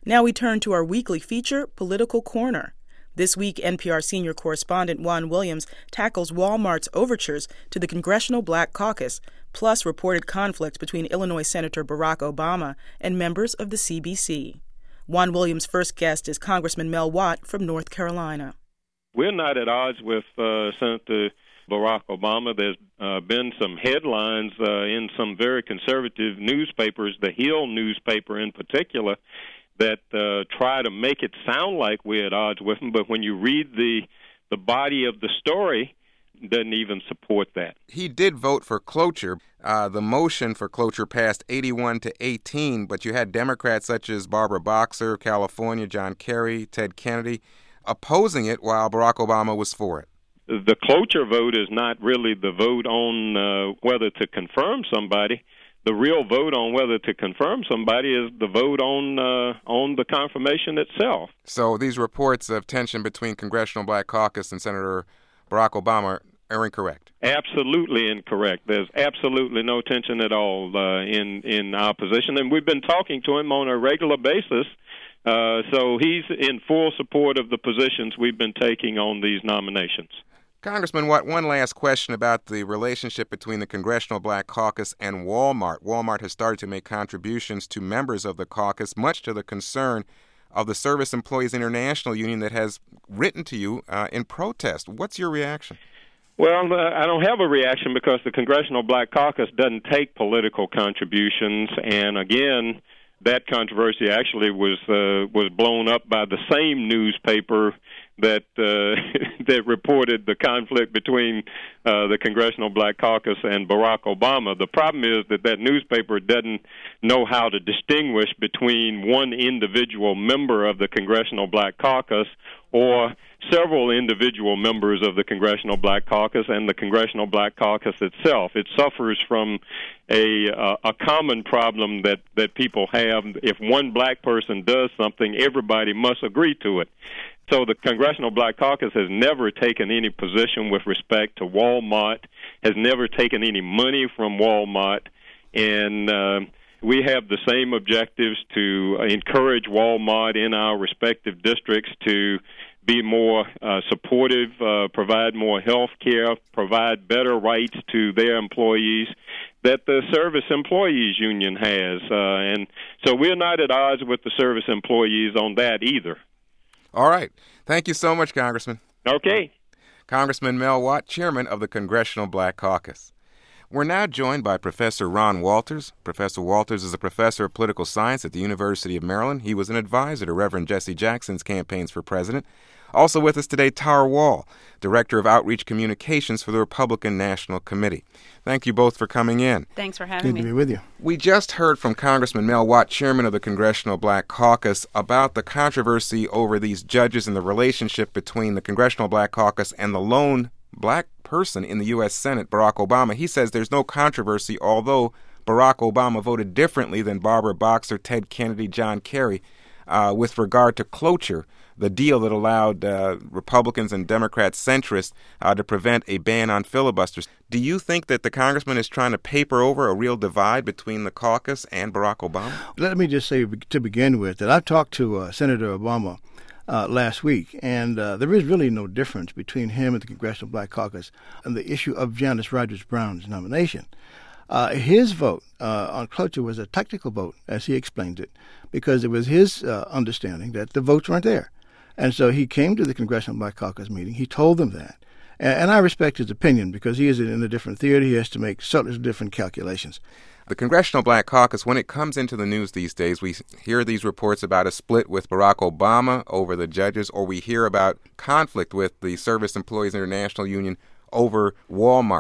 Now we turn to our weekly feature, Political Corner. This week, NPR senior correspondent Juan Williams tackles Walmart's overtures to the Congressional Black Caucus, plus reported conflict between Illinois Senator Barack Obama and members of the CBC. Juan Williams' first guest is Congressman Mel Watt from North Carolina. We're not at odds with Senator Barack Obama. There's been some headlines in some very conservative newspapers, the Hill newspaper in particular, that try to make it sound like we're at odds with him, but when you read the body of the story, it doesn't even support that. He did vote for cloture. The motion for cloture passed 81-18, but you had Democrats such as Barbara Boxer, California, John Kerry, Ted Kennedy, opposing it while Barack Obama was for it. The cloture vote is not really the vote on whether to confirm somebody. The real vote on whether to confirm somebody is the vote on the confirmation itself. So these reports of tension between Congressional Black Caucus and Senator Barack Obama are incorrect. Absolutely incorrect. There's absolutely no tension at all in our position, and we've been talking to him on a regular basis. So he's in full support of the positions we've been taking on these nominations. Congressman Watt, one last question about the relationship between the Congressional Black Caucus and Walmart. Walmart has started to make contributions to members of the caucus, much to the concern of the Service Employees International Union that has written to you in protest. What's your reaction? Well, I don't have a reaction because the Congressional Black Caucus doesn't take political contributions, and again, that controversy actually was blown up by the same newspaper that that reported the conflict between the Congressional Black Caucus and Barack Obama. The problem is that newspaper doesn't know how to distinguish between one individual member of the Congressional Black Caucus or several individual members of the Congressional Black Caucus and the Congressional Black Caucus itself. It suffers from a common problem that people have. If one black person does something, everybody must agree to it. So the Congressional Black Caucus has never taken any position with respect to Walmart, has never taken any money from Walmart, and we have the same objectives to encourage Walmart in our respective districts to be more supportive, provide more health care, provide better rights to their employees that the Service Employees Union has. And so we're not at odds with the service employees on that either. All right. Thank you so much, Congressman. Okay. Congressman Mel Watt, chairman of the Congressional Black Caucus. We're now joined by Professor Ron Walters. Professor Walters is a professor of political science at the University of Maryland. He was an advisor to Reverend Jesse Jackson's campaigns for president. Also with us today, Tara Wall, Director of Outreach Communications for the Republican National Committee. Thank you both for coming in. Thanks for having me. Good to be with you. We just heard from Congressman Mel Watt, chairman of the Congressional Black Caucus, about the controversy over these judges and the relationship between the Congressional Black Caucus and the lone black person in the U.S. Senate, Barack Obama. He says there's no controversy, although Barack Obama voted differently than Barbara Boxer, Ted Kennedy, John Kerry, with regard to cloture, the deal that allowed Republicans and Democrats centrists to prevent a ban on filibusters. Do you think that the congressman is trying to paper over a real divide between the caucus and Barack Obama? Let me just say to begin with that I talked to Senator Obama last week, and there is really no difference between him and the Congressional Black Caucus on the issue of Janice Rogers Brown's nomination. His vote on cloture was a technical vote, as he explained it, because it was his understanding that the votes weren't there. And so he came to the Congressional Black Caucus meeting. He told them that. And I respect his opinion because he is in a different theater. He has to make certain different calculations. The Congressional Black Caucus, when it comes into the news these days, we hear these reports about a split with Barack Obama over the judges, or we hear about conflict with the Service Employees International Union over Walmart.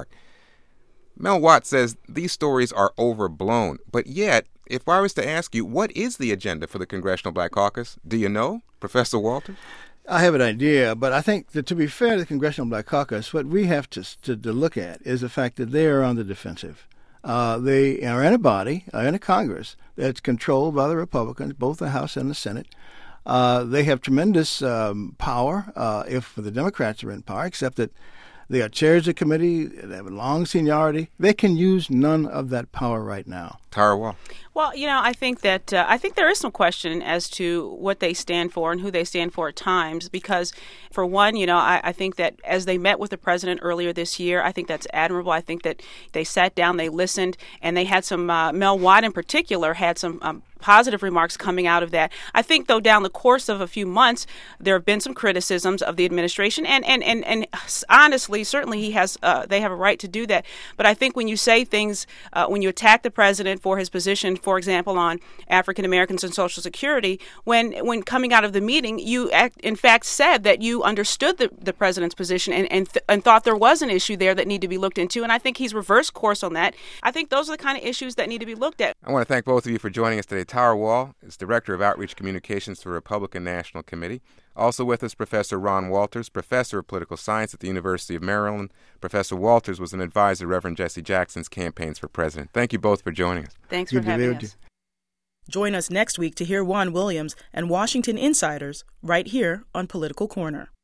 Mel Watt says these stories are overblown, but yet, if I was to ask you, what is the agenda for the Congressional Black Caucus? Do you know, Professor Walters? I have an idea, but I think that to be fair to the Congressional Black Caucus, what we have to look at is the fact that they are on the defensive. They are in a body, in a Congress, that's controlled by the Republicans, both the House and the Senate. They have tremendous power if the Democrats are in power, except that they are chairs of committee, they have a long seniority. They can use none of that power right now. Tara Wall. Well, I think that there is some question as to what they stand for and who they stand for at times. Because, for one, I think that as they met with the president earlier this year, I think that's admirable. I think that they sat down, they listened, and they had some. Mel Watt, in particular, had some positive remarks coming out of that. I think, though, down the course of a few months, there have been some criticisms of the administration, and honestly, certainly they have a right to do that. But I think when you say things, when you attack the president for his position, for example, on African Americans and Social Security, when coming out of the meeting, you in fact said that you understood the president's position and thought there was an issue there that needed to be looked into. And I think he's reversed course on that. I think those are the kind of issues that need to be looked at. I want to thank both of you for joining us today. Tara Wall is Director of Outreach Communications for the Republican National Committee. Also with us, Professor Ron Walters, Professor of Political Science at the University of Maryland. Professor Walters was an advisor to Reverend Jesse Jackson's campaigns for president. Thank you both for joining us. Thanks for having us. Join us next week to hear Juan Williams and Washington insiders right here on Political Corner.